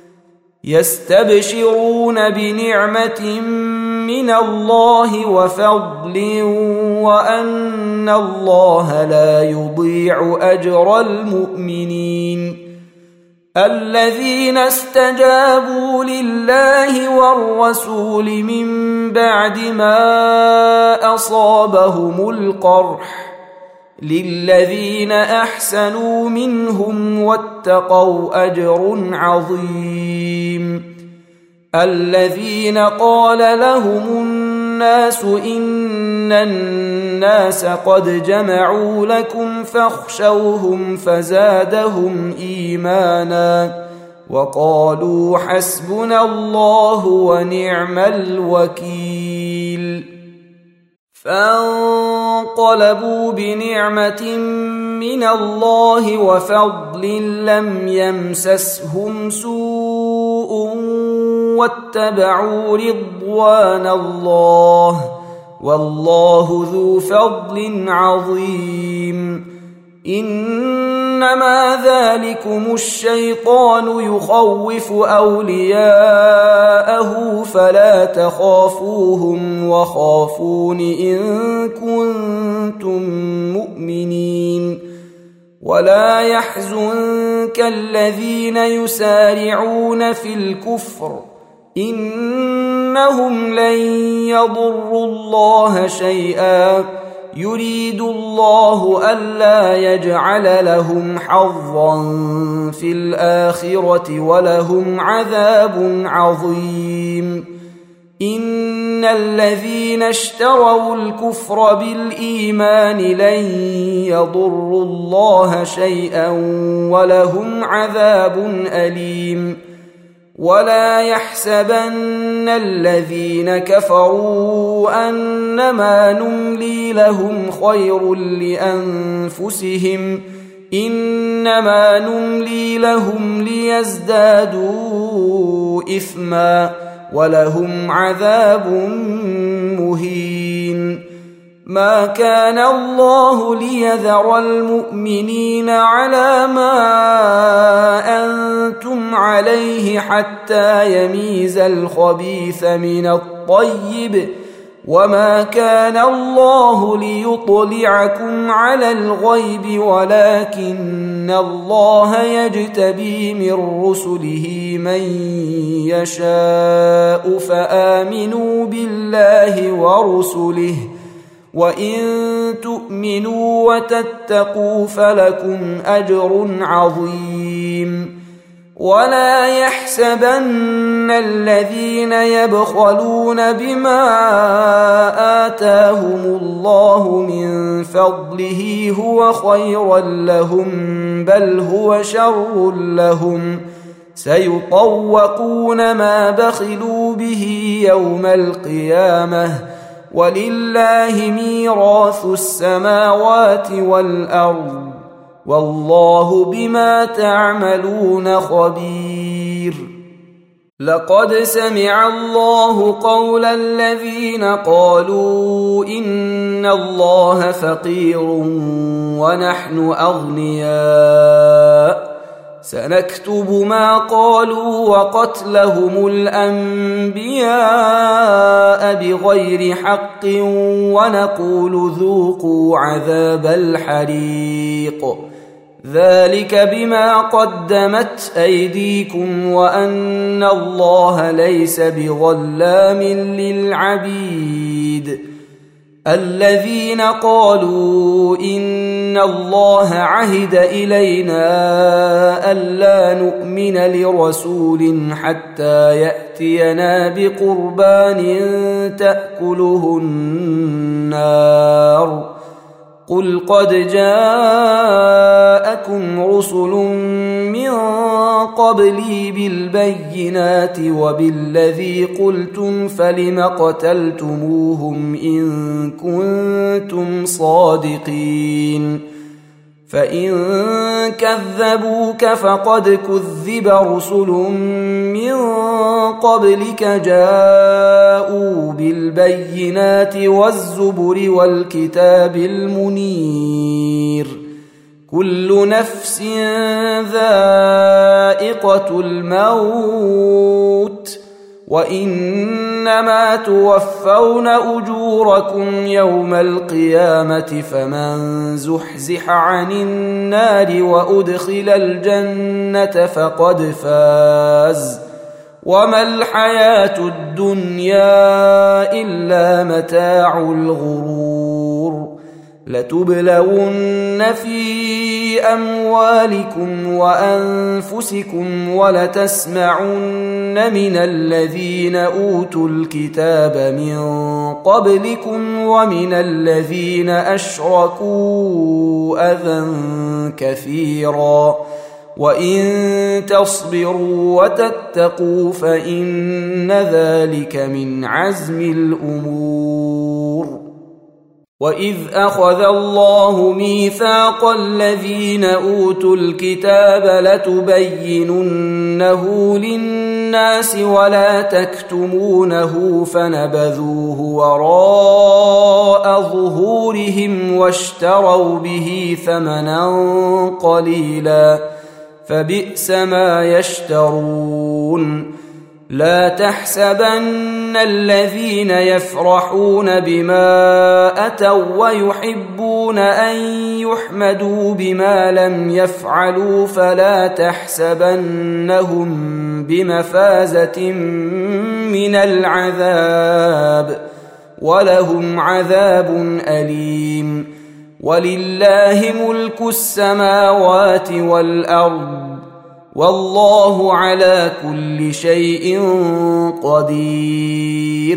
يستبشرون بنعمة من الله وفضل وأن الله لا يضيع أجر المؤمنين الذين استجابوا لله والرسول من بعد ما أصابهم القرح للذين أحسنوا منهم واتقوا أجر عظيم الذين قال لهم الناس إن الناس قد جمعوا لكم فاخشوهم فزادهم إيمانا وقالوا حسبنا الله ونعم الوكيل فانقلبوا بنعمة من الله وفضل لم يمسسهم سوء واتبعوا رضوان الله والله ذو فضل عظيم إنما ذلكم الشيطان يخوف أولياءه فلا تخافوهم وخافون إن كنتم مؤمنين ولا يحزنك الذين يسارعون في الكفر إنهم لن يضروا الله شيئا يريد الله ألا يجعل لهم حظا في الآخرة ولهم عذاب عظيم إن الذين اشتروا الكفر بالإيمان لن يضروا الله شيئا ولهم عذاب أليم ولا يحسبن الذين كفروا أنما نملي لهم خير لأنفسهم إنما نملي لهم ليزدادوا إثما ولهم عذاب مهين ما كان الله ليذر المؤمنين على ما أنتم عليه حتى يميز الخبيث من الطيب وما كان الله ليطلعكم على الغيب ولكن الله يجتبي من رسله من يشاء فآمنوا بالله ورسله وإن تؤمنوا وتتقوا فلكم أجر عظيم ولا يحسبن الذين يبخلون بما آتاهم الله من فضله هو خيرا لهم بل هو شر لهم سيطوقون ما بخلوا به يوم القيامة ولله ميراث السماوات والأرض والله بما تعملون خبير لقد سمع الله قول الذين قالوا إن الله فقير ونحن أغنياء سنكتب ما قالوا وقتلهم الأنبياء بغير حق ونقول ذوقوا عذاب الحريق ذلك بما قدمت أيديكم وأن الله ليس بظلام للعبيد الذين قالوا إن الله عهد إلينا ألا نؤمن لرسول حتى يأتينا بقربان تأكله النار قل قد جاءكم رسل من قبلي بالبينات وبالذي قلتم فلم قتلتموهم إن كنتم صادقين فإن كذبوك فقد كذب رسل من قبلك جاءوا بالبينات والزبر والكتاب المنير كل نفس ذائقة الموت وإنما توفون أجوركم يوم القيامة فمن زحزح عن النار وأدخل الجنة فقد فاز وما الحياة الدنيا إلا متاع الغرور لتبلون في أموالكم وأنفسكم ولتسمعن من الذين أوتوا الكتاب من قبلكم ومن الذين أشركوا أذى كثيرا وإن تصبروا وتتقوا فإن ذلك من عزم الأمور. وإذ أخذ الله ميثاق الذين أوتوا الكتاب لتبيننه للناس ولا تكتمونه فنبذوه وراء ظهورهم واشتروا به ثمنا قليلا فبئس ما يشترون. لا تحسبن الذين يفرحون بما أتوا ويحبون أن يحمدوا بما لم يفعلوا فلا تحسبنهم بمفازة من العذاب ولهم عذاب أليم. ولله ملك السماوات والأرض والله على كل شيء قدير.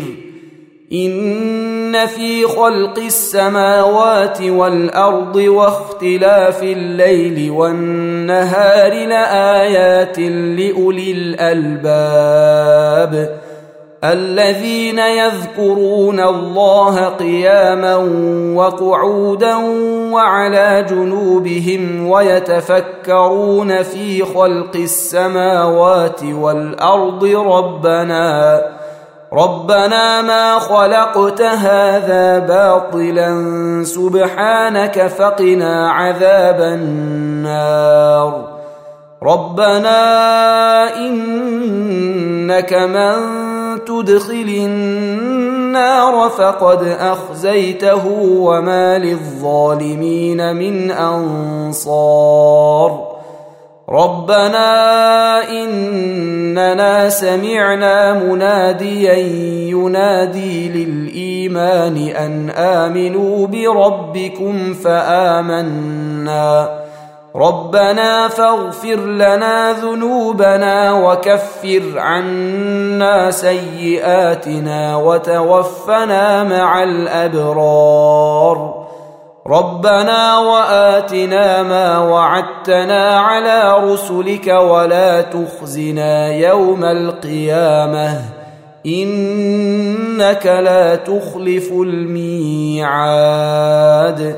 إن في خلق السماوات والأرض واختلاف الليل والنهار لآيات لأولي الألباب الذين يذكرون الله قياما وقعودا وعلى جنوبهم ويتفكرون في خلق السماوات والأرض ربنا ربنا ما خلقت هذا باطلا سبحانك فقنا عذاب النار. ربنا إنك من تدخل النار فقد أخزيته وما للظالمين من أنصار. ربنا إننا سمعنا مناديا ينادي للإيمان أن آمنوا بربكم فآمنا ربنا فاغفر لنا ذنوبنا وكفر عنا سيئاتنا وتوفنا مع الأبرار. ربنا وآتنا ما وعدتنا على رسلك ولا تخزنا يوم القيامة إنك لا تخلف الميعاد.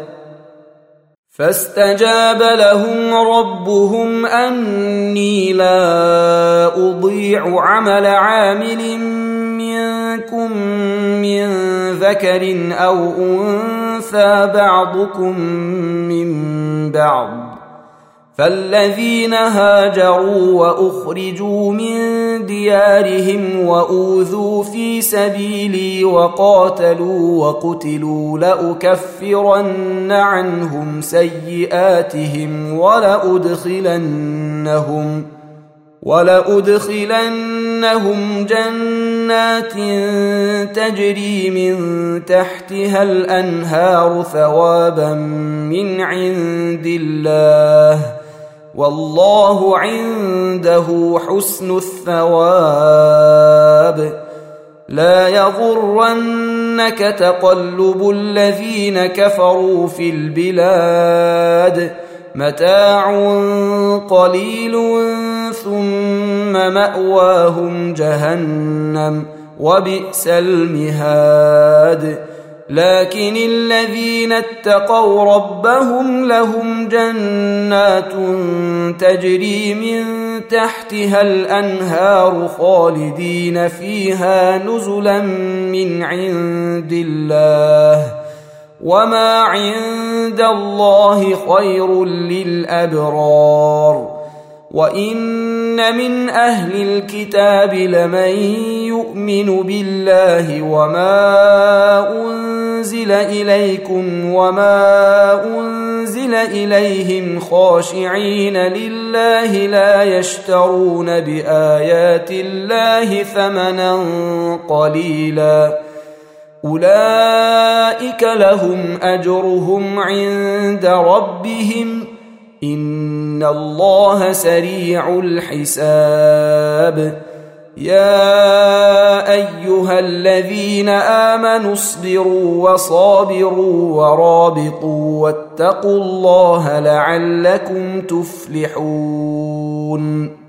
فاستجاب لهم ربهم أني لا أضيع عمل عامل منكم من ذكر أو أنثى بعضكم من بعض فالذين هاجروا وأخرجوا من ديارهم وأوذوا في سبيلي وقاتلوا وقتلوا لأكفرن عنهم سيئاتهم ولأدخلنهم ولأدخلنهم جنات تجري من تحتها الأنهار ثوابا من عند الله والله عنده حسن الثواب. لا يغرنك تقلب الذين كفروا في البلاد متاع قليل ثم مأواهم جهنم وبئس المهاد. لكن الذين اتقوا ربهم لهم جنات تجري من تحتها الأنهار خالدين فيها نزلا من عند الله وما عند الله خير للأبرار. وإن من أهل الكتاب لمن يؤمن بالله وما أنزل إليكم وما أنزل إليهم خاشعين لله لا يشترون بآيات الله ثمنا قليلا أولئك لهم أجرهم عند ربهم إن الله سريع الحساب يا أيها الذين آمنوا اصبروا وصابروا ورابطوا واتقوا الله لعلكم تفلحون